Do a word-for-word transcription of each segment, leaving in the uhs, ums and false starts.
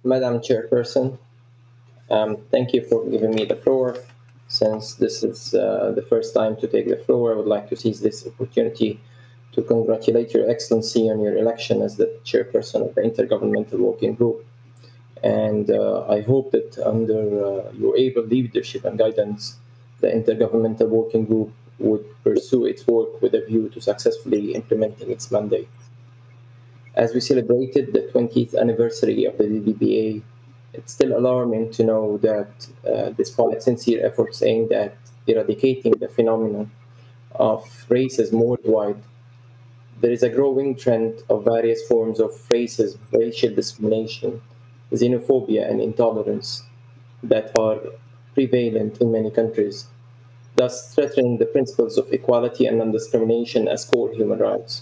Madam Chairperson, um, thank you for giving me the floor. Since this is uh, the first time to take the floor, I would like to seize this opportunity to congratulate Your Excellency on your election as the chairperson of the Intergovernmental Working Group. And uh, I hope that under uh, your able leadership and guidance, the Intergovernmental Working Group would pursue its work with a view to successfully implementing its mandate. As we celebrated the twentieth anniversary of the D D B A, it's still alarming to know that, uh, despite sincere efforts aimed at eradicating the phenomenon of racism worldwide, there is a growing trend of various forms of racism, racial discrimination, xenophobia, and intolerance that are prevalent in many countries, thus threatening the principles of equality and non discrimination as core human rights.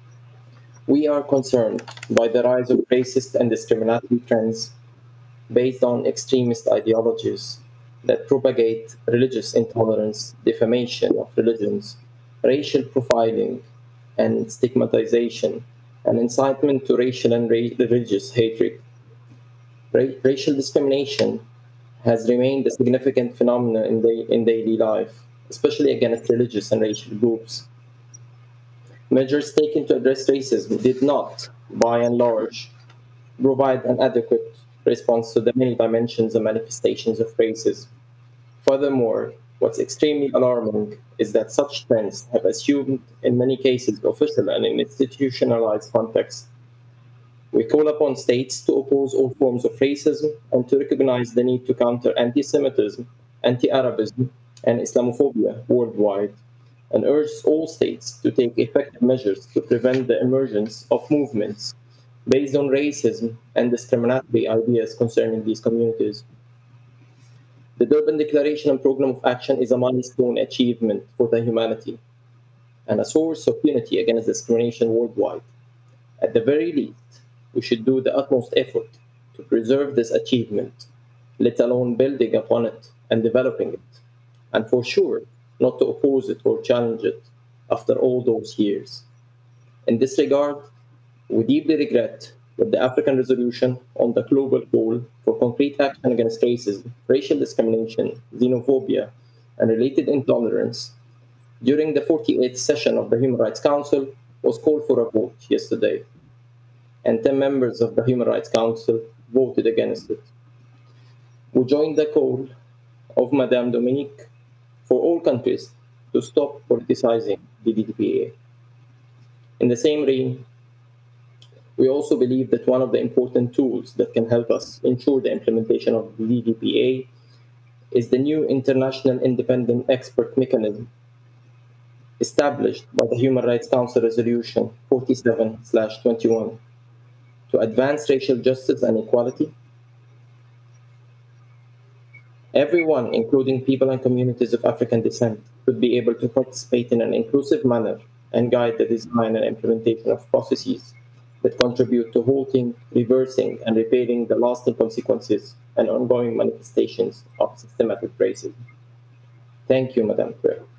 We are concerned by the rise of racist and discriminatory trends based on extremist ideologies that propagate religious intolerance, defamation of religions, racial profiling and stigmatization, and incitement to racial and ra- religious hatred. Ra- racial discrimination has remained a significant phenomenon in, da- in daily life, especially against religious and racial groups. Measures taken to address racism did not, by and large, provide an adequate response to the many dimensions and manifestations of racism. Furthermore, what's extremely alarming is that such trends have assumed, in many cases, official and institutionalized contexts. We call upon states to oppose all forms of racism and to recognize the need to counter anti Semitism, anti Arabism, and Islamophobia worldwide, and urge all states to take effective measures to prevent the emergence of movements based on racism and discriminatory ideas concerning these communities. The Durban Declaration and Programme of Action is a milestone achievement for the humanity and a source of unity against discrimination worldwide. At the very least, we should do the utmost effort to preserve this achievement, let alone building upon it and developing it, and for sure, not to oppose it or challenge it after all those years. In this regard, we deeply regret that the African resolution on the global call for concrete action against racism, racial discrimination, xenophobia, and related intolerance during the forty-eighth session of the Human Rights Council was called for a vote yesterday, and ten members of the Human Rights Council voted against it. We joined the call of Madame Dominique for all countries to stop politicizing the D D P A. In the same vein, we also believe that one of the important tools that can help us ensure the implementation of the D D P A is the new International Independent Expert Mechanism established by the Human Rights Council Resolution forty-seven twenty-one to advance racial justice and equality. Everyone, including people and communities of African descent, should be able to participate in an inclusive manner and guide the design and implementation of processes that contribute to halting, reversing, and repairing the lasting consequences and ongoing manifestations of systematic racism. Thank you, Madam Chair.